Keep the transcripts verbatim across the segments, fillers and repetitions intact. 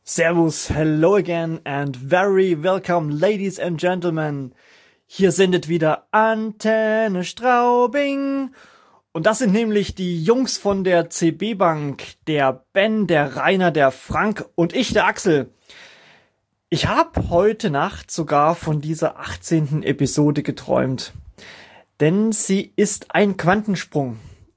Servus, hello again and very welcome, ladies and gentlemen. Hier sendet wieder Antenne Straubing. Und das sind nämlich die Jungs von der C B Bank, der Ben, der Rainer, der Frank und ich, der Axel. Ich habe heute Nacht sogar von dieser achtzehnten Episode geträumt, denn sie ist ein Quantensprung.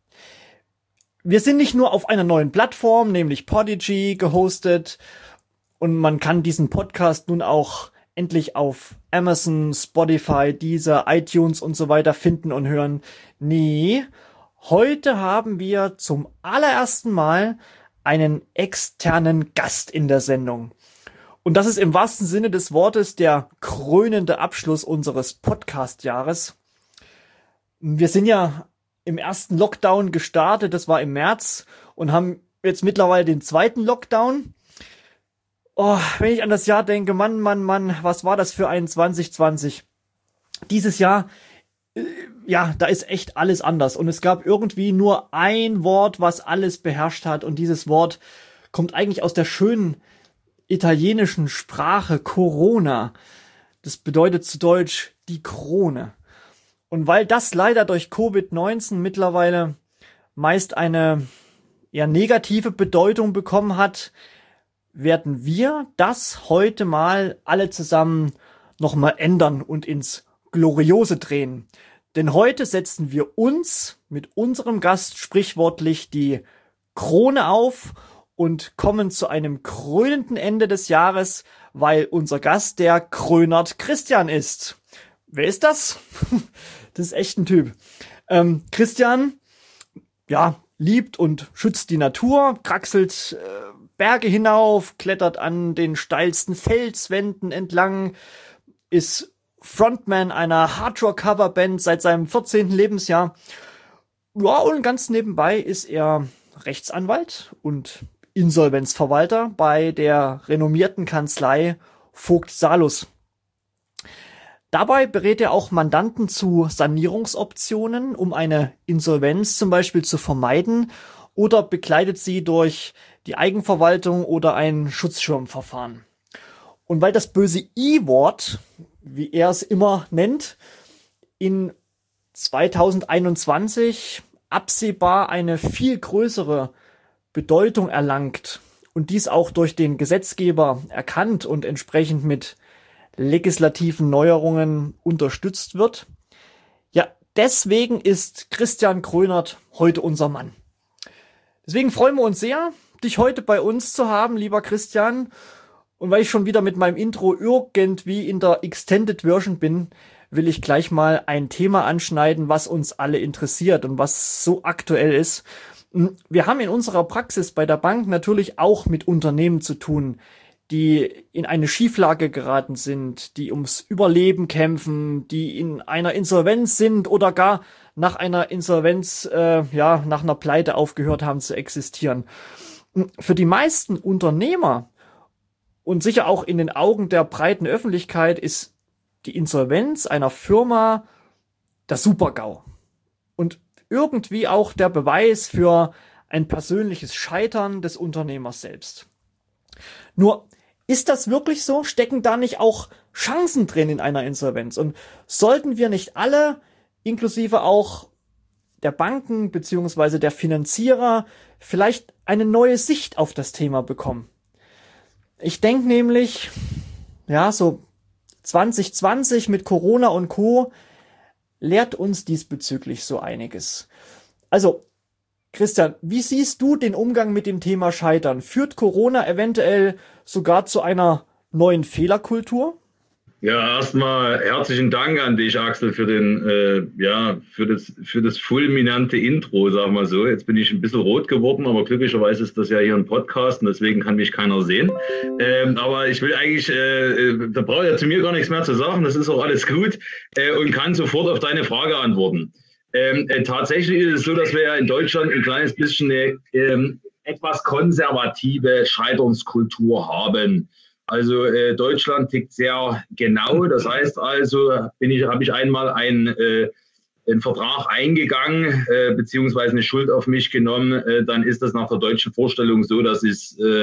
Wir sind nicht nur auf einer neuen Plattform, nämlich Podigy, gehostet, und man kann diesen Podcast nun auch endlich auf Amazon, Spotify, Deezer, iTunes und so weiter finden und hören. Nee, heute haben wir zum allerersten Mal einen externen Gast in der Sendung. Und das ist im wahrsten Sinne des Wortes der krönende Abschluss unseres Podcast-Jahres. Wir sind ja im ersten Lockdown gestartet, das war im März, und haben jetzt mittlerweile den zweiten Lockdown. Oh, wenn ich an das Jahr denke, Mann, Mann, Mann, was war das für ein zwanzig zwanzig? Dieses Jahr, äh, ja, da ist echt alles anders. Und es gab irgendwie nur ein Wort, was alles beherrscht hat. Und dieses Wort kommt eigentlich aus der schönen italienischen Sprache Corona. Das bedeutet zu Deutsch die Krone. Und weil das leider durch Covid neunzehn mittlerweile meist eine eher negative Bedeutung bekommen hat, werden wir das heute mal alle zusammen nochmal ändern und ins Gloriose drehen. Denn heute setzen wir uns mit unserem Gast sprichwörtlich die Krone auf und kommen zu einem krönenden Ende des Jahres, weil unser Gast der Krönert Christian ist. Wer ist das? Das ist echt ein Typ. Ähm, Christian, ja, liebt und schützt die Natur, kraxelt äh, Berge hinauf, klettert an den steilsten Felswänden entlang, ist Frontman einer Hardrock-Coverband seit seinem vierzehnten Lebensjahr. Ja, und ganz nebenbei ist er Rechtsanwalt und Insolvenzverwalter bei der renommierten Kanzlei Vogt Salus. Dabei berät er auch Mandanten zu Sanierungsoptionen, um eine Insolvenz zum Beispiel zu vermeiden, oder begleitet sie durch die Eigenverwaltung oder ein Schutzschirmverfahren. Und weil das böse I-Wort, wie er es immer nennt, in zwanzig einundzwanzig absehbar eine viel größere Bedeutung erlangt und dies auch durch den Gesetzgeber erkannt und entsprechend mit legislativen Neuerungen unterstützt wird. Ja, deswegen ist Christian Krönert heute unser Mann. Deswegen freuen wir uns sehr, dich heute bei uns zu haben, lieber Christian. Und weil ich schon wieder mit meinem Intro irgendwie in der Extended Version bin, will ich gleich mal ein Thema anschneiden, was uns alle interessiert und was so aktuell ist. Wir haben in unserer Praxis bei der Bank natürlich auch mit Unternehmen zu tun, die in eine Schieflage geraten sind, die ums Überleben kämpfen, die in einer Insolvenz sind oder gar nach einer Insolvenz, äh, ja, nach einer Pleite aufgehört haben zu existieren. Für die meisten Unternehmer und sicher auch in den Augen der breiten Öffentlichkeit ist die Insolvenz einer Firma das Super-GAU. Und irgendwie auch der Beweis für ein persönliches Scheitern des Unternehmers selbst. Nur, ist das wirklich so? Stecken da nicht auch Chancen drin in einer Insolvenz? Und sollten wir nicht alle, inklusive auch der Banken beziehungsweise der Finanzierer, vielleicht eine neue Sicht auf das Thema bekommen? Ich denke nämlich, ja, so zwanzig zwanzig mit Corona und Co. lehrt uns diesbezüglich so einiges. Also, Christian, wie siehst du den Umgang mit dem Thema Scheitern? Führt Corona eventuell sogar zu einer neuen Fehlerkultur? Ja, erstmal herzlichen Dank an dich, Axel, für den, äh, ja, für das, für das fulminante Intro, sagen wir so. Jetzt bin ich ein bisschen rot geworden, aber glücklicherweise ist das ja hier ein Podcast und deswegen kann mich keiner sehen. Ähm, aber ich will eigentlich, äh, da brauche ich ja zu mir gar nichts mehr zu sagen, das ist auch alles gut, äh, und kann sofort auf deine Frage antworten. Ähm, äh, tatsächlich ist es so, dass wir ja in Deutschland ein kleines bisschen eine ähm, etwas konservative Scheiternskultur haben. Also äh, Deutschland tickt sehr genau. Das heißt also, bin ich, habe ich einmal ein, äh, einen Vertrag eingegangen, äh, beziehungsweise eine Schuld auf mich genommen, äh, dann ist das nach der deutschen Vorstellung so, dass es äh,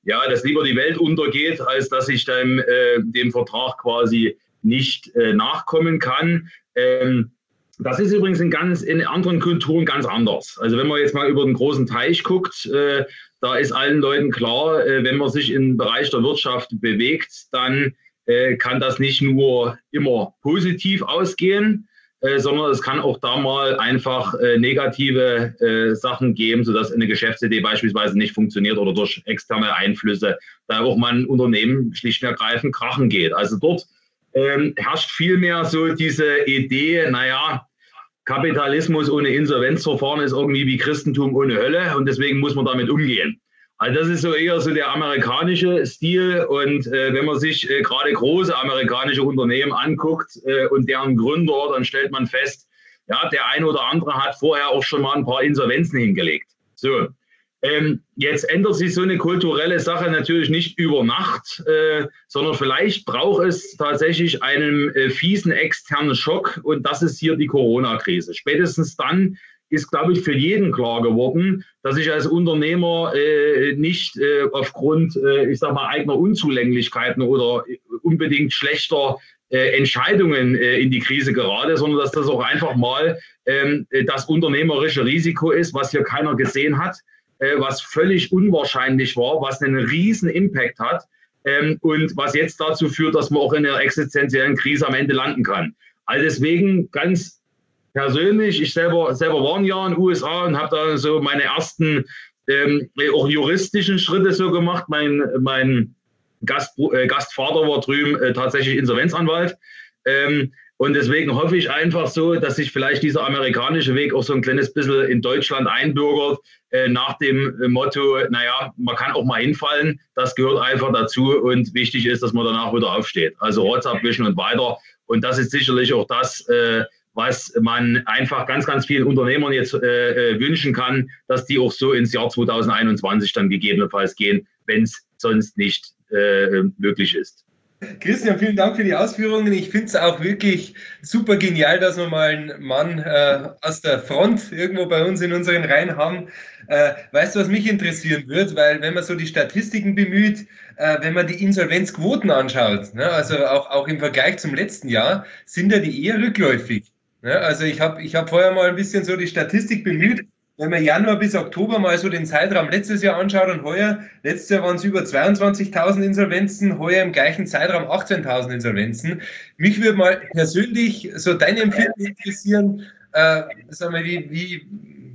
ja, dass lieber die Welt untergeht, als dass ich dem, äh, dem Vertrag quasi nicht äh, nachkommen kann. Ähm, das ist übrigens in ganz in anderen Kulturen ganz anders. Also wenn man jetzt mal über den großen Teich guckt, äh, da ist allen Leuten klar, äh, wenn man sich im Bereich der Wirtschaft bewegt, dann äh, kann das nicht nur immer positiv ausgehen, äh, sondern es kann auch da mal einfach äh, negative äh, Sachen geben, sodass eine Geschäftsidee beispielsweise nicht funktioniert oder durch externe Einflüsse da auch mal ein Unternehmen schlicht und ergreifend krachen geht. Also dort ähm, herrscht vielmehr so diese Idee, naja, Kapitalismus ohne Insolvenzverfahren ist irgendwie wie Christentum ohne Hölle und deswegen muss man damit umgehen. Also das ist so eher so der amerikanische Stil und äh, wenn man sich äh, gerade große amerikanische Unternehmen anguckt äh, und deren Gründer, dann stellt man fest, ja, der eine oder andere hat vorher auch schon mal ein paar Insolvenzen hingelegt. So, ähm, jetzt ändert sich so eine kulturelle Sache natürlich nicht über Nacht, äh, sondern vielleicht braucht es tatsächlich einen äh, fiesen externen Schock und das ist hier die Corona-Krise. Spätestens dann ist, glaube ich, für jeden klar geworden, dass ich als Unternehmer äh, nicht äh, aufgrund, äh, ich sag mal, eigener Unzulänglichkeiten oder unbedingt schlechter äh, Entscheidungen äh, in die Krise gerate, sondern dass das auch einfach mal ähm, das unternehmerische Risiko ist, was hier keiner gesehen hat, äh, was völlig unwahrscheinlich war, was einen riesen Impact hat ähm, und was jetzt dazu führt, dass man auch in einer existenziellen Krise am Ende landen kann. Also deswegen ganz persönlich, ich selber, selber war ein Jahr in den U S A und habe da so meine ersten ähm, auch juristischen Schritte so gemacht. Mein, mein Gast, äh, Gastvater war drüben äh, tatsächlich Insolvenzanwalt. Ähm, und deswegen hoffe ich einfach so, dass sich vielleicht dieser amerikanische Weg auch so ein kleines bisschen in Deutschland einbürgert, äh, nach dem Motto, naja, man kann auch mal hinfallen, das gehört einfach dazu und wichtig ist, dass man danach wieder aufsteht. Also Rotz abwischen und weiter. Und das ist sicherlich auch das, äh, was man einfach ganz, ganz vielen Unternehmern jetzt äh, wünschen kann, dass die auch so ins Jahr zwanzig einundzwanzig dann gegebenenfalls gehen, wenn es sonst nicht äh, möglich ist. Christian, vielen Dank für die Ausführungen. Ich finde es auch wirklich super genial, dass wir mal einen Mann äh, aus der Front irgendwo bei uns in unseren Reihen haben. Äh, weißt du, was mich interessieren wird? Weil wenn man so die Statistiken bemüht, äh, wenn man die Insolvenzquoten anschaut, ne, also auch, auch im Vergleich zum letzten Jahr, sind ja die eher rückläufig. Ne? Also ich habe ich hab vorher mal ein bisschen so die Statistik bemüht. Wenn man Januar bis Oktober mal so den Zeitraum letztes Jahr anschaut und heuer, letztes Jahr waren es über zweiundzwanzigtausend Insolvenzen, heuer im gleichen Zeitraum achtzehntausend Insolvenzen. Mich würde mal persönlich so deine Empfinden interessieren, äh, sagen wir, wie, wie,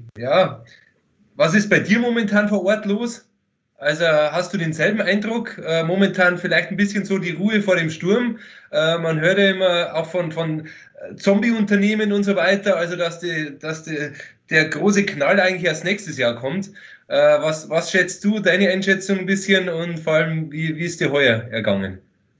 ja, was ist bei dir momentan vor Ort los? Also hast du denselben Eindruck? Äh, momentan vielleicht ein bisschen so die Ruhe vor dem Sturm. Äh, man hört ja immer auch von, von Zombie-Unternehmen und so weiter, also dass, die, dass die, der große Knall eigentlich erst nächstes Jahr kommt. Äh, was, was schätzt du, deine Einschätzung ein bisschen und vor allem, wie, wie ist dir heuer ergangen?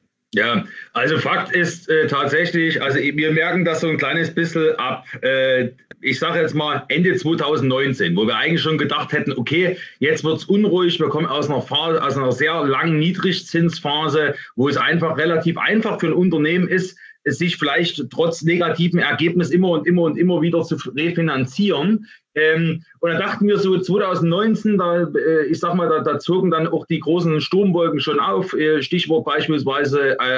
Ja, also Fakt ist äh, tatsächlich, also wir merken das so ein kleines bisschen ab, äh, ich sage jetzt mal Ende zwanzig neunzehn, wo wir eigentlich schon gedacht hätten, okay, jetzt wird's unruhig, wir kommen aus einer Phase, aus einer sehr langen Niedrigzinsphase, wo es einfach relativ einfach für ein Unternehmen ist, es sich vielleicht trotz negativen Ergebnis immer und immer und immer wieder zu refinanzieren. Ähm, und dann dachten wir so zwanzig neunzehn, da, äh, ich sag mal, da, da zogen dann auch die großen Sturmwolken schon auf. Äh, Stichwort beispielsweise äh,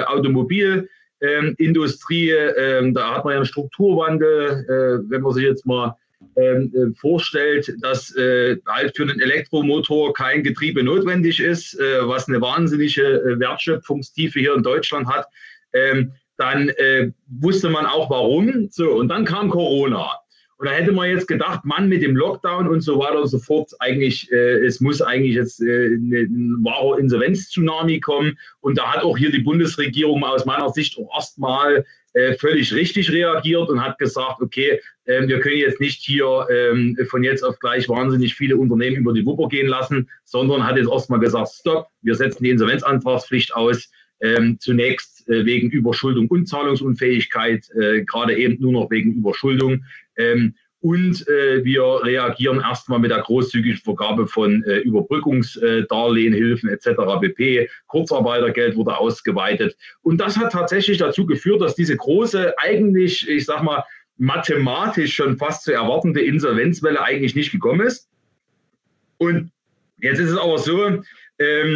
Automobilindustrie. Ähm, äh, da hat man ja einen Strukturwandel, äh, wenn man sich jetzt mal ähm, äh, vorstellt, dass äh, halt für einen Elektromotor kein Getriebe notwendig ist, äh, was eine wahnsinnige äh, Wertschöpfungstiefe hier in Deutschland hat. Ähm, dann äh, wusste man auch warum. So, und dann kam Corona. Und da hätte man jetzt gedacht, Mann, mit dem Lockdown und so weiter und so fort, eigentlich, äh, es muss eigentlich jetzt äh, ein wahrer Insolvenz-Tsunami kommen. Und da hat auch hier die Bundesregierung aus meiner Sicht auch erstmal äh, völlig richtig reagiert und hat gesagt, okay, äh, wir können jetzt nicht hier äh, von jetzt auf gleich wahnsinnig viele Unternehmen über die Wupper gehen lassen, sondern hat jetzt erstmal gesagt, stopp, wir setzen die Insolvenzantragspflicht aus. Ähm, zunächst äh, wegen Überschuldung und Zahlungsunfähigkeit, äh, gerade eben nur noch wegen Überschuldung. Ähm, und äh, wir reagieren erstmal mit der großzügigen Vergabe von äh, Überbrückungsdarlehen, äh, Hilfen et cetera pp. Kurzarbeitergeld wurde ausgeweitet. Und das hat tatsächlich dazu geführt, dass diese große, eigentlich, ich sag mal, mathematisch schon fast zu erwartende Insolvenzwelle eigentlich nicht gekommen ist. Und jetzt ist es aber so, ähm,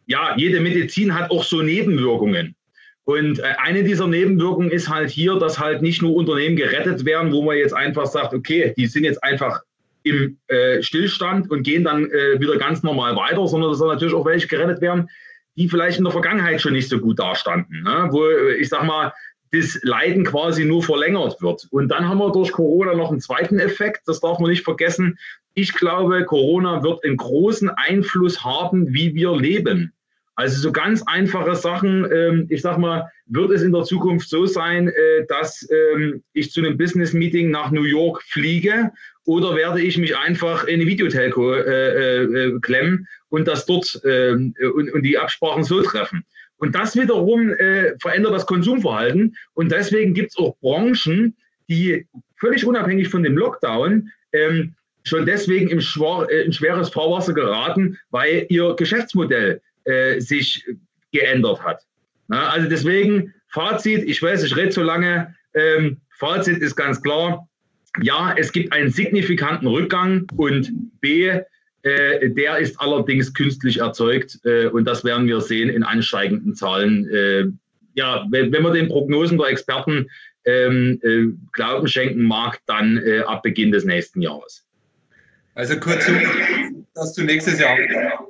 ja, jede Medizin hat auch so Nebenwirkungen. Und eine dieser Nebenwirkungen ist halt hier, dass halt nicht nur Unternehmen gerettet werden, wo man jetzt einfach sagt, okay, die sind jetzt einfach im äh, Stillstand und gehen dann äh, wieder ganz normal weiter, sondern dass natürlich auch welche gerettet werden, die vielleicht in der Vergangenheit schon nicht so gut dastanden, ne? Wo, ich sag mal, das Leiden quasi nur verlängert wird. Und dann haben wir durch Corona noch einen zweiten Effekt, das darf man nicht vergessen. Ich glaube, Corona wird einen großen Einfluss haben, wie wir leben. Also so ganz einfache Sachen, ähm, ich sag mal, wird es in der Zukunft so sein, äh, dass ähm, ich zu einem Business-Meeting nach New York fliege oder werde ich mich einfach in eine Videotelco äh, äh, klemmen und das dort äh, und, und die Absprachen so treffen. Und das wiederum äh, verändert das Konsumverhalten und deswegen gibt es auch Branchen, die völlig unabhängig von dem Lockdown ähm, schon deswegen im schwar, äh, in schweres Fahrwasser geraten, weil ihr Geschäftsmodell Äh, sich geändert hat. Na, also deswegen Fazit, ich weiß, ich rede zu lange, ähm, Fazit ist ganz klar, ja, es gibt einen signifikanten Rückgang und B, äh, der ist allerdings künstlich erzeugt äh, und das werden wir sehen in ansteigenden Zahlen. Äh, ja, wenn, wenn man den Prognosen der Experten ähm, äh, Glauben schenken mag, dann äh, ab Beginn des nächsten Jahres. Also kurzum, dass du nächstes Jahr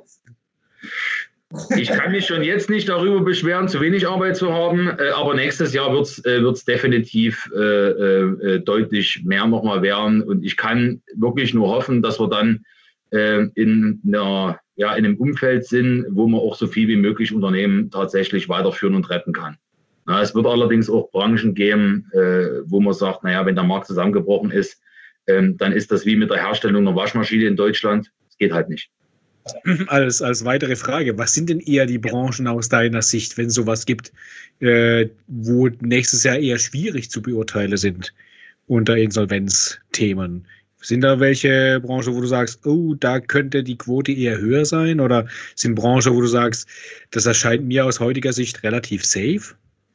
Ich kann mich schon jetzt nicht darüber beschweren, zu wenig Arbeit zu haben, äh, aber nächstes Jahr wird es äh, definitiv äh, äh, deutlich mehr nochmal werden und ich kann wirklich nur hoffen, dass wir dann äh, in, einer, ja, in einem Umfeld sind, wo man auch so viel wie möglich Unternehmen tatsächlich weiterführen und retten kann. Na, es wird allerdings auch Branchen geben, äh, wo man sagt, naja, wenn der Markt zusammengebrochen ist, äh, dann ist das wie mit der Herstellung einer Waschmaschine in Deutschland, es geht halt nicht. Als, als weitere Frage, was sind denn eher die Branchen aus deiner Sicht, wenn es sowas gibt, äh, wo nächstes Jahr eher schwierig zu beurteilen sind unter Insolvenzthemen? Sind da welche Branchen, wo du sagst, oh, da könnte die Quote eher höher sein? Oder sind Branchen, wo du sagst, das erscheint mir aus heutiger Sicht relativ safe?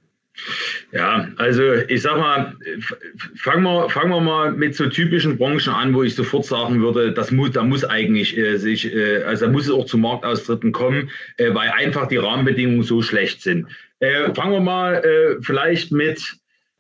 Ja, also ich sag mal, fangen wir, fangen wir mal mit so typischen Branchen an, wo ich sofort sagen würde, das muss, da muss eigentlich äh, sich, äh, also da muss es auch zu Marktaustritten kommen, äh, weil einfach die Rahmenbedingungen so schlecht sind. Äh, fangen wir mal äh, vielleicht mit,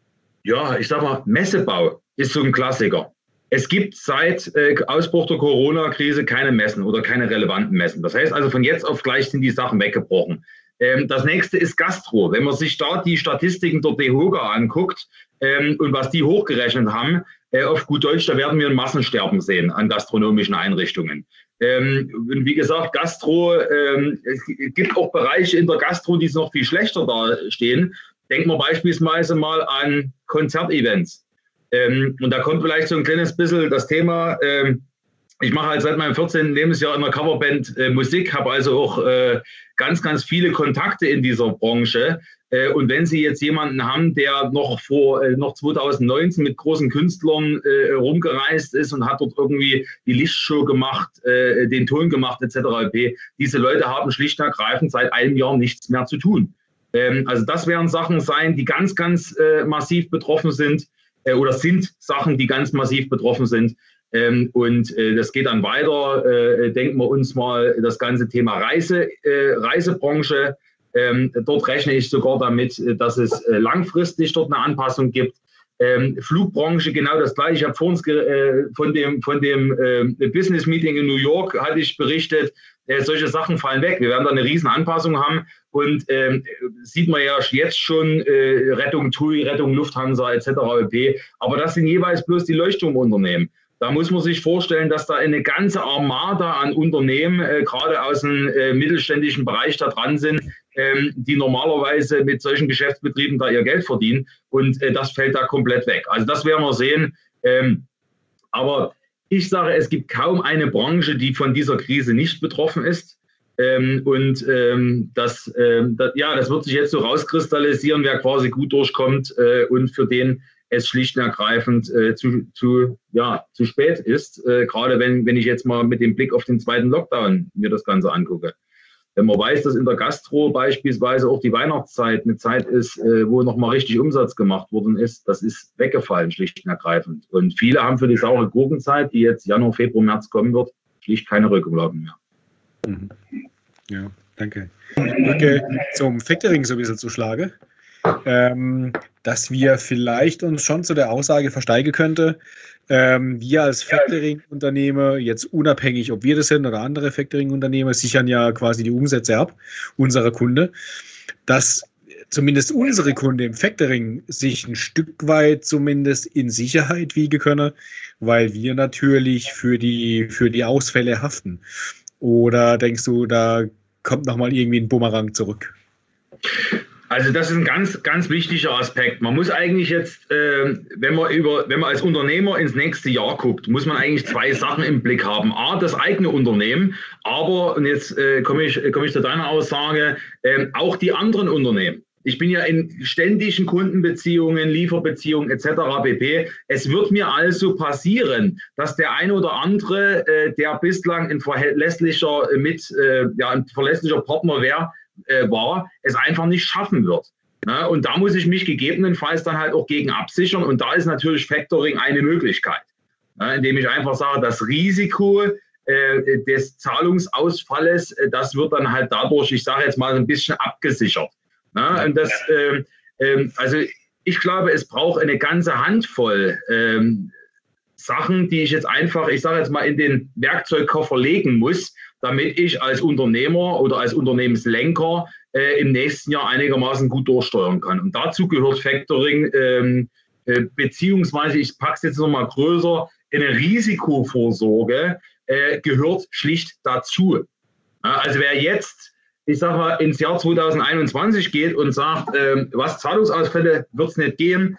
ja, ich sag mal, Messebau ist so ein Klassiker. Es gibt seit äh, Ausbruch der Corona-Krise keine Messen oder keine relevanten Messen. Das heißt also, von jetzt auf gleich sind die Sachen weggebrochen. Das nächste ist Gastro. Wenn man sich da die Statistiken der DEHOGA anguckt ähm, und was die hochgerechnet haben, äh, auf gut Deutsch, da werden wir ein Massensterben sehen an gastronomischen Einrichtungen. Ähm, und wie gesagt, Gastro, ähm, es gibt auch Bereiche in der Gastro, die noch viel schlechter dastehen. Denken wir beispielsweise mal an Konzertevents. Ähm, und da kommt vielleicht so ein kleines bisschen das Thema, ähm, ich mache halt seit meinem vierzehnten Lebensjahr in der Coverband äh, Musik, habe also auch äh, ganz, ganz viele Kontakte in dieser Branche. Äh, und wenn Sie jetzt jemanden haben, der noch vor äh, noch zwanzig neunzehn mit großen Künstlern äh, rumgereist ist und hat dort irgendwie die Lichtshow gemacht, äh, den Ton gemacht et cetera pp. Diese Leute haben schlicht und ergreifend seit einem Jahr nichts mehr zu tun. Ähm, also das werden Sachen sein, die ganz, ganz äh, massiv betroffen sind äh, oder sind Sachen, die ganz massiv betroffen sind. Ähm, und äh, das geht dann weiter. Äh, denken wir uns mal das ganze Thema Reise, äh, Reisebranche. Ähm, dort rechne ich sogar damit, dass es äh, langfristig dort eine Anpassung gibt. Ähm, Flugbranche genau das gleiche. Ich habe vorhin äh, von dem, von dem äh, Business Meeting in New York hatte ich berichtet, äh, solche Sachen fallen weg. Wir werden da eine riesen Anpassung haben und ähm, sieht man ja jetzt schon äh, Rettung T U I, Rettung Lufthansa et cetera pp. Aber das sind jeweils bloß die Leuchtturmunternehmen. Da muss man sich vorstellen, dass da eine ganze Armada an Unternehmen, äh, gerade aus dem äh, mittelständischen Bereich da dran sind, ähm, die normalerweise mit solchen Geschäftsbetrieben da ihr Geld verdienen. Und äh, das fällt da komplett weg. Also das werden wir sehen. Ähm, aber ich sage, es gibt kaum eine Branche, die von dieser Krise nicht betroffen ist. Ähm, und ähm, das, ähm, das, ja, das wird sich jetzt so rauskristallisieren, wer quasi gut durchkommt äh, und für den es schlicht und ergreifend äh, zu, zu, ja, zu spät ist, äh, gerade wenn, wenn ich jetzt mal mit dem Blick auf den zweiten Lockdown mir das Ganze angucke. Wenn man weiß, dass in der Gastro beispielsweise auch die Weihnachtszeit eine Zeit ist, äh, wo nochmal richtig Umsatz gemacht worden ist, das ist weggefallen, schlicht und ergreifend. Und viele haben für die saure Gurkenzeit, die jetzt Januar, Februar, März kommen wird, schlicht keine Rücklagen mehr. Mhm. Ja. Danke. Um die Brücke zum Factoring so ein bisschen zu schlagen, ähm, dass wir vielleicht uns schon zu der Aussage versteigen könnte, ähm, wir als Factoring-Unternehmer, jetzt unabhängig, ob wir das sind oder andere Factoring-Unternehmer, sichern ja quasi die Umsätze ab, unserer Kunde, dass zumindest unsere Kunden im Factoring sich ein Stück weit zumindest in Sicherheit wiegen können, weil wir natürlich für die, für die Ausfälle haften. Oder denkst du, da kommt nochmal irgendwie ein Bumerang zurück? Also das ist ein ganz, ganz wichtiger Aspekt. Man muss eigentlich jetzt, äh, wenn man über, wenn man als Unternehmer ins nächste Jahr guckt, muss man eigentlich zwei Sachen im Blick haben. A, das eigene Unternehmen, aber, und jetzt äh, komme ich, komme ich zu deiner Aussage, äh, auch die anderen Unternehmen. Ich bin ja in ständigen Kundenbeziehungen, Lieferbeziehungen et cetera pp. Es wird mir also passieren, dass der eine oder andere, äh, der bislang ein verlässlicher, mit, äh, ja, ein verlässlicher Partner wäre, äh, war, es einfach nicht schaffen wird. Ja, und da muss ich mich gegebenenfalls dann halt auch gegen absichern. Und da ist natürlich Factoring eine Möglichkeit, ja, indem ich einfach sage, das Risiko äh, des Zahlungsausfalles, äh, das wird dann halt dadurch, ich sage jetzt mal, ein bisschen abgesichert. Ja, und das, äh, äh, also ich glaube, es braucht eine ganze Handvoll äh, Sachen, die ich jetzt einfach, ich sage jetzt mal, in den Werkzeugkoffer legen muss, damit ich als Unternehmer oder als Unternehmenslenker äh, im nächsten Jahr einigermaßen gut durchsteuern kann. Und dazu gehört Factoring, ähm, äh, beziehungsweise, ich packe es jetzt nochmal größer, eine Risikovorsorge äh, gehört schlicht dazu. Ja, also wer jetzt, ich sage mal, ins Jahr zweitausendeinundzwanzig geht und sagt, äh, was Zahlungsausfälle wird es nicht geben,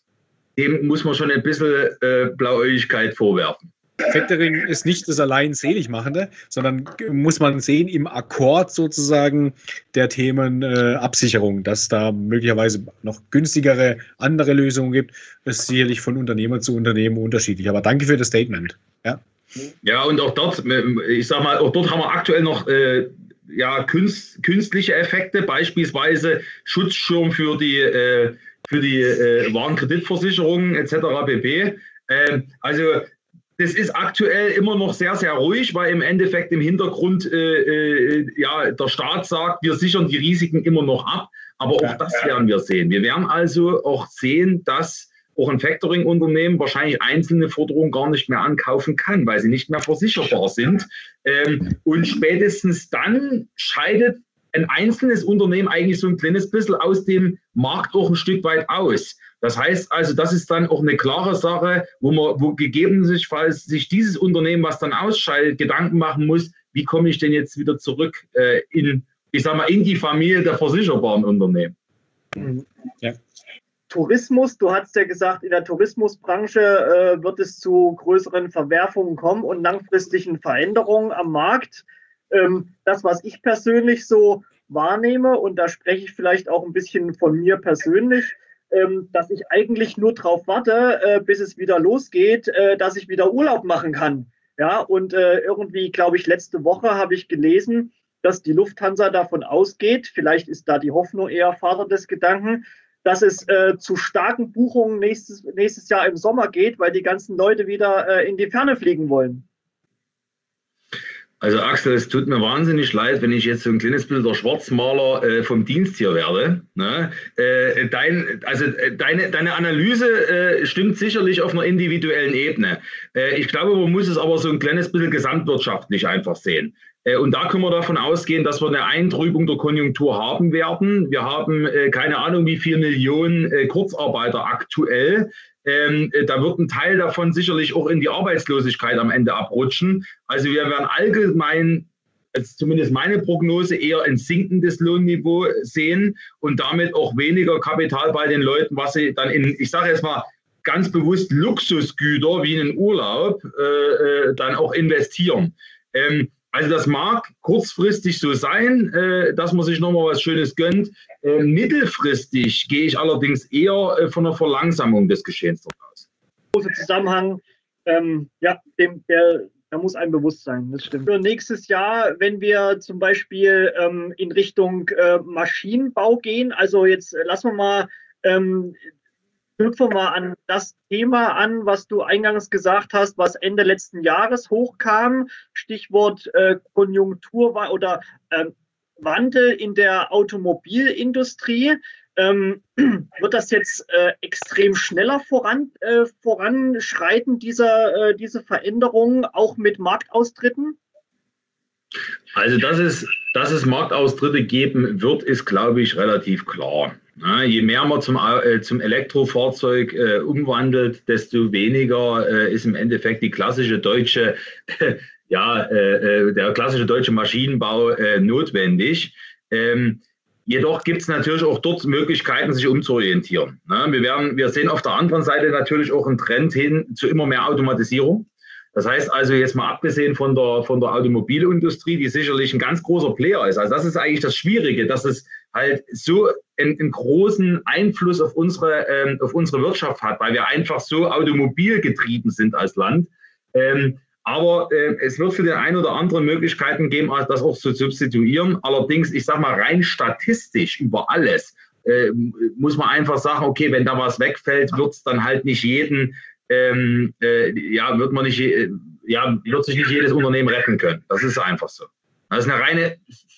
dem muss man schon ein bisschen äh, Blauäugigkeit vorwerfen. Factoring ist nicht das allein Seligmachende, sondern muss man sehen im Akkord sozusagen der Themen äh, Absicherung, dass da möglicherweise noch günstigere andere Lösungen gibt. Das ist sicherlich von Unternehmer zu Unternehmen unterschiedlich. Aber danke für das Statement. Ja, ja, und auch dort, ich sag mal, auch dort haben wir aktuell noch äh, ja, künst, künstliche Effekte, beispielsweise Schutzschirm für die, äh, für die äh, Warenkreditversicherung et cetera pp. Äh, also das ist aktuell immer noch sehr, sehr ruhig, weil im Endeffekt im Hintergrund äh, äh, ja, der Staat sagt, wir sichern die Risiken immer noch ab. Aber auch das werden wir sehen. Wir werden also auch sehen, dass auch ein Factoring-Unternehmen wahrscheinlich einzelne Forderungen gar nicht mehr ankaufen kann, weil sie nicht mehr versicherbar sind. Ähm, und spätestens dann scheidet ein einzelnes Unternehmen eigentlich so ein kleines bisschen aus dem Markt auch ein Stück weit aus. Das heißt also, das ist dann auch eine klare Sache, wo man, wo gegebenenfalls sich dieses Unternehmen, was dann ausscheidet, Gedanken machen muss, wie komme ich denn jetzt wieder zurück äh, in, ich sag mal, in die Familie der versicherbaren Unternehmen. Ja. Tourismus, du hast ja gesagt, in der Tourismusbranche äh, wird es zu größeren Verwerfungen kommen und langfristigen Veränderungen am Markt. Ähm, das, was ich persönlich so wahrnehme, und da spreche ich vielleicht auch ein bisschen von mir persönlich, ähm, dass ich eigentlich nur darauf warte, äh, bis es wieder losgeht, äh, dass ich wieder Urlaub machen kann. Ja, und äh, irgendwie, glaube ich, letzte Woche habe ich gelesen, dass die Lufthansa davon ausgeht, vielleicht ist da die Hoffnung eher Vater des Gedanken, dass es äh, zu starken Buchungen nächstes, nächstes Jahr im Sommer geht, weil die ganzen Leute wieder äh, in die Ferne fliegen wollen. Also Axel, es tut mir wahnsinnig leid, wenn ich jetzt so ein kleines bisschen der Schwarzmaler äh, vom Dienst hier werde. Ne? Äh, dein, also äh, deine, deine Analyse äh, stimmt sicherlich auf einer individuellen Ebene. Äh, ich glaube, man muss es aber so ein kleines bisschen gesamtwirtschaftlich einfach sehen. Äh, und da können wir davon ausgehen, dass wir eine Eintrübung der Konjunktur haben werden. Wir haben äh, keine Ahnung, wie viele Millionen äh, Kurzarbeiter aktuell. Ähm, da wird ein Teil davon sicherlich auch in die Arbeitslosigkeit am Ende abrutschen. Also wir werden allgemein, also zumindest meine Prognose, eher ein sinkendes Lohnniveau sehen und damit auch weniger Kapital bei den Leuten, was sie dann in, ich sage jetzt mal ganz bewusst, Luxusgüter wie einen Urlaub äh, dann auch investieren. Ähm, Also das mag kurzfristig so sein, äh, dass man sich nochmal was Schönes gönnt. Äh, mittelfristig gehe ich allerdings eher äh, von einer Verlangsamung des Geschehens aus. Großer Zusammenhang, ähm, ja, dem, der, da muss einem bewusst sein, das stimmt. Für nächstes Jahr, wenn wir zum Beispiel ähm, in Richtung äh, Maschinenbau gehen, also jetzt äh, lassen wir mal... Ähm, Knüpfen wir mal an das Thema an, was du eingangs gesagt hast, was Ende letzten Jahres hochkam. Stichwort äh, Konjunktur war oder äh, Wandel in der Automobilindustrie. Ähm, wird das jetzt äh, extrem schneller voran, äh, voranschreiten, dieser, äh, diese Veränderung, auch mit Marktaustritten? Also, dass es, dass es Marktaustritte geben wird, ist, glaube ich, relativ klar. Ja, je mehr man zum, äh, zum Elektrofahrzeug äh, umwandelt, desto weniger äh, ist im Endeffekt die klassische deutsche, äh, ja, äh, der klassische deutsche Maschinenbau äh, notwendig. Ähm, jedoch gibt es natürlich auch dort Möglichkeiten, sich umzuorientieren. Ja, wir werden, wir sehen auf der anderen Seite natürlich auch einen Trend hin zu immer mehr Automatisierung. Das heißt also, jetzt mal abgesehen von der, von der Automobilindustrie, die sicherlich ein ganz großer Player ist. Also das ist eigentlich das Schwierige, dass es halt so einen, einen großen Einfluss auf unsere, ähm, auf unsere Wirtschaft hat, weil wir einfach so automobilgetrieben sind als Land. Ähm, aber äh, es wird für den einen oder anderen Möglichkeiten geben, das auch zu substituieren. Allerdings, ich sage mal, rein statistisch über alles äh, muss man einfach sagen, okay, wenn da was wegfällt, wird es dann halt nicht jeden Ähm, äh, ja, wird man nicht, äh, ja, wird sich nicht jedes Unternehmen retten können. Das ist einfach so. Das ist eine reine,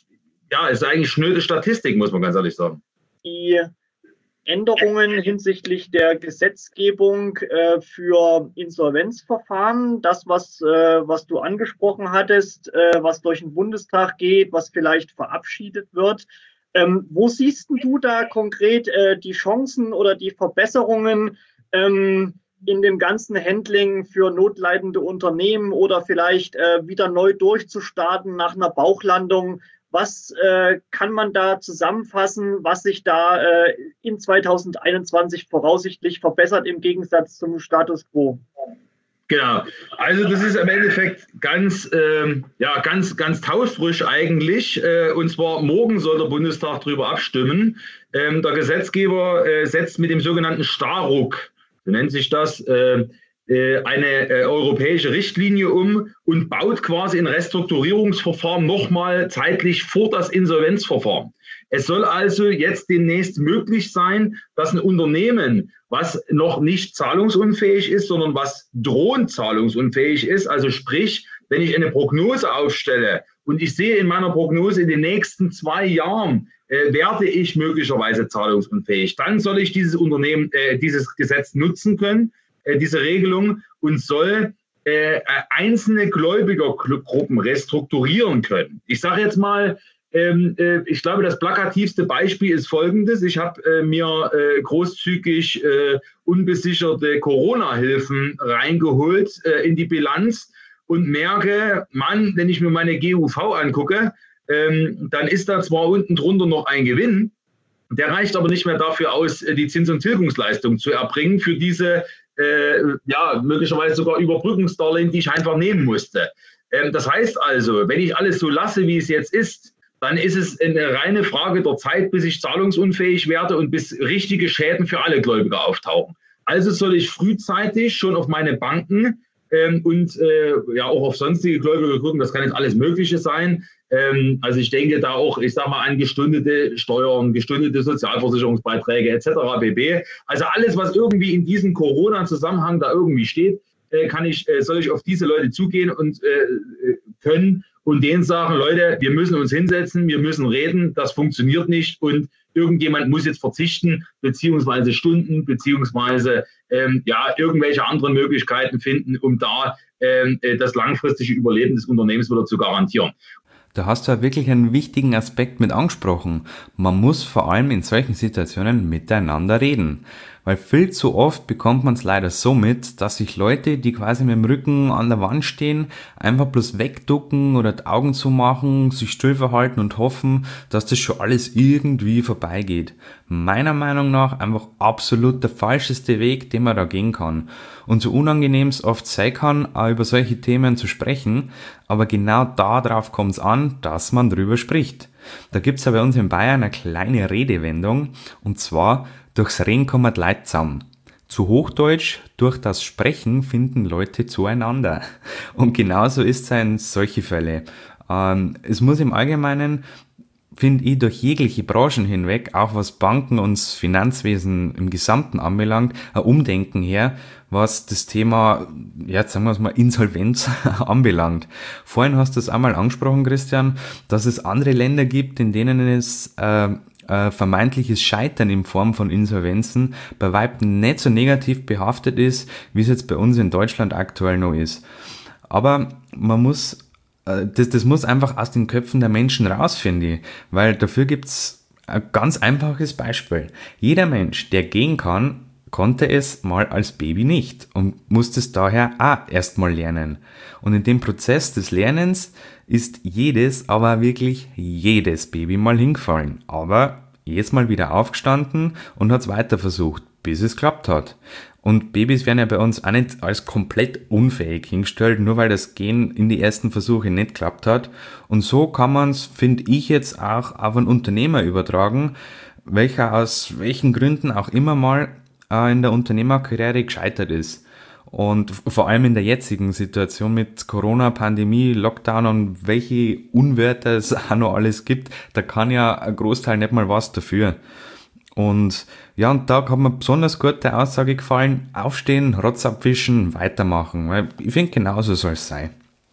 ja, ist eigentlich schnöde Statistik, muss man ganz ehrlich sagen. Die Änderungen hinsichtlich der Gesetzgebung äh, für Insolvenzverfahren, das, was, äh, was du angesprochen hattest, äh, was durch den Bundestag geht, was vielleicht verabschiedet wird. Ähm, wo siehst du da konkret äh, die Chancen oder die Verbesserungen, ähm, in dem ganzen Handling für notleidende Unternehmen oder vielleicht äh, wieder neu durchzustarten nach einer Bauchlandung? Was äh, kann man da zusammenfassen, was sich da äh, in zwanzig einundzwanzig voraussichtlich verbessert im Gegensatz zum Status quo? Genau. Also das ist im Endeffekt ganz, ähm, ja, ganz, ganz taufrisch eigentlich. Äh, und zwar morgen soll der Bundestag darüber abstimmen. Ähm, der Gesetzgeber äh, setzt mit dem sogenannten Starruck, so nennt sich das, äh, äh, eine äh, europäische Richtlinie um und baut quasi ein Restrukturierungsverfahren nochmal zeitlich vor das Insolvenzverfahren. Es soll also jetzt demnächst möglich sein, dass ein Unternehmen, was noch nicht zahlungsunfähig ist, sondern was drohend zahlungsunfähig ist, also sprich, wenn ich eine Prognose aufstelle und ich sehe in meiner Prognose in den nächsten zwei Jahren, Äh, werde ich möglicherweise zahlungsunfähig. Dann soll ich dieses Unternehmen, äh, dieses Gesetz nutzen können, äh, diese Regelung, und soll äh, einzelne Gläubigergruppen restrukturieren können. Ich sage jetzt mal, ähm, äh, ich glaube, das plakativste Beispiel ist folgendes. Ich habe äh, mir äh, großzügig äh, unbesicherte Corona-Hilfen reingeholt äh, in die Bilanz und merke, Mann, wenn ich mir meine G U V angucke, Ähm, dann ist da zwar unten drunter noch ein Gewinn, der reicht aber nicht mehr dafür aus, die Zins- und Tilgungsleistung zu erbringen für diese, äh, ja, möglicherweise sogar Überbrückungsdarlehen, die ich einfach nehmen musste. Ähm, das heißt also, wenn ich alles so lasse, wie es jetzt ist, dann ist es eine reine Frage der Zeit, bis ich zahlungsunfähig werde und bis richtige Schäden für alle Gläubiger auftauchen. Also soll ich frühzeitig schon auf meine Banken ähm, und äh, ja auch auf sonstige Gläubiger gucken, das kann jetzt alles Mögliche sein. Ähm, also ich denke da auch, ich sage mal, an gestundete Steuern, gestundete Sozialversicherungsbeiträge et cetera pp. Also alles, was irgendwie in diesem Corona-Zusammenhang da irgendwie steht, äh, kann ich, äh, soll ich auf diese Leute zugehen und äh, können und denen sagen, Leute, wir müssen uns hinsetzen, wir müssen reden, das funktioniert nicht und irgendjemand muss jetzt verzichten, beziehungsweise Stunden, beziehungsweise ähm, ja, irgendwelche anderen Möglichkeiten finden, um da ähm, das langfristige Überleben des Unternehmens wieder zu garantieren. Da hast du ja wirklich einen wichtigen Aspekt mit angesprochen. Man muss vor allem in solchen Situationen miteinander reden. Weil viel zu oft bekommt man es leider so mit, dass sich Leute, die quasi mit dem Rücken an der Wand stehen, einfach bloß wegducken oder die Augen zumachen, sich still verhalten und hoffen, dass das schon alles irgendwie vorbeigeht. Meiner Meinung nach einfach absolut der falscheste Weg, den man da gehen kann. Und so unangenehm es oft sein kann, auch über solche Themen zu sprechen, aber genau darauf kommt es an, dass man drüber spricht. Da gibt's ja bei uns in Bayern eine kleine Redewendung, und zwar: durchs Reden kommen die Leute zusammen. Zu Hochdeutsch, durch das Sprechen finden Leute zueinander. Und genauso ist es in solche Fälle. Ähm, es muss im Allgemeinen finde ich, durch jegliche Branchen hinweg, auch was Banken und das Finanzwesen im Gesamten anbelangt, ein Umdenken her, was das Thema, ja, sagen wir es mal, Insolvenz anbelangt. Vorhin hast du es einmal angesprochen, Christian, dass es andere Länder gibt, in denen es äh, äh, vermeintliches Scheitern in Form von Insolvenzen bei weitem nicht so negativ behaftet ist, wie es jetzt bei uns in Deutschland aktuell noch ist. Aber man muss Das, das muss einfach aus den Köpfen der Menschen raus, finde ich, weil dafür gibt's ein ganz einfaches Beispiel. Jeder Mensch, der gehen kann, konnte es mal als Baby nicht und musste es daher auch erstmal lernen. Und in dem Prozess des Lernens ist jedes, aber wirklich jedes Baby mal hingefallen, aber jedes Mal wieder aufgestanden und hat's weiter versucht, bis es geklappt hat. Und Babys werden ja bei uns auch nicht als komplett unfähig hingestellt, nur weil das Gehen in die ersten Versuche nicht geklappt hat. Und so kann man es, finde ich, jetzt auch auf einen Unternehmer übertragen, welcher aus welchen Gründen auch immer mal äh, in der Unternehmerkarriere gescheitert ist. Und vor allem in der jetzigen Situation mit Corona, Pandemie, Lockdown und welche Unwörter es auch noch alles gibt, da kann ja ein Großteil nicht mal was dafür. Und ja, und da hat mir besonders gut die Aussage gefallen, aufstehen, Rotz abwischen, weitermachen. Weil ich finde, genauso soll es sein.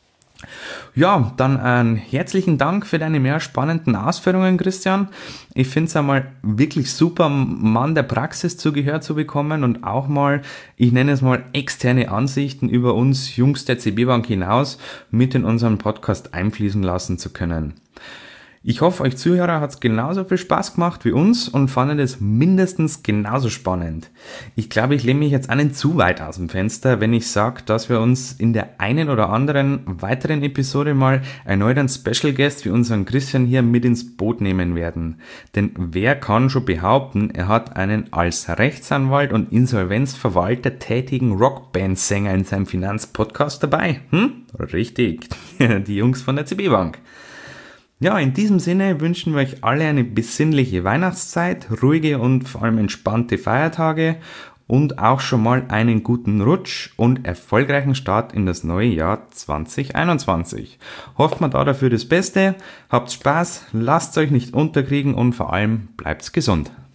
Ja, dann einen herzlichen Dank für deine mehr spannenden Ausführungen, Christian. Ich finde es einmal wirklich super, Mann der Praxis zu Gehör zu bekommen und auch mal, ich nenne es mal, externe Ansichten über uns Jungs der C B Bank hinaus mit in unseren Podcast einfließen lassen zu können. Ich hoffe, euch Zuhörer hat es genauso viel Spaß gemacht wie uns und fandet es mindestens genauso spannend. Ich glaube, ich lehne mich jetzt auch nicht zu weit aus dem Fenster, wenn ich sage, dass wir uns in der einen oder anderen weiteren Episode mal erneut einen Special Guest wie unseren Christian hier mit ins Boot nehmen werden. Denn wer kann schon behaupten, er hat einen als Rechtsanwalt und Insolvenzverwalter tätigen Rockband-Sänger in seinem Finanzpodcast dabei? Hm? Richtig, die Jungs von der C B Bank. Ja, in diesem Sinne wünschen wir euch alle eine besinnliche Weihnachtszeit, ruhige und vor allem entspannte Feiertage und auch schon mal einen guten Rutsch und erfolgreichen Start in das neue Jahr zwanzig einundzwanzig. Hofft man da dafür das Beste, habt Spaß, lasst euch nicht unterkriegen und vor allem bleibt gesund.